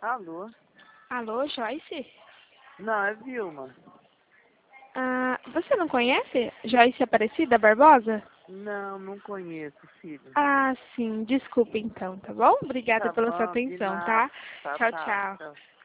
Alô? Alô, Joyce? Não, é Vilma. Você não conhece Joyce Aparecida Barbosa? Não, não conheço, filho. Sim. Desculpe então, tá bom? Obrigada Tá pela sua bom, de atenção, nada. tá? Tá, Tchau, tá. tchau. Tchau.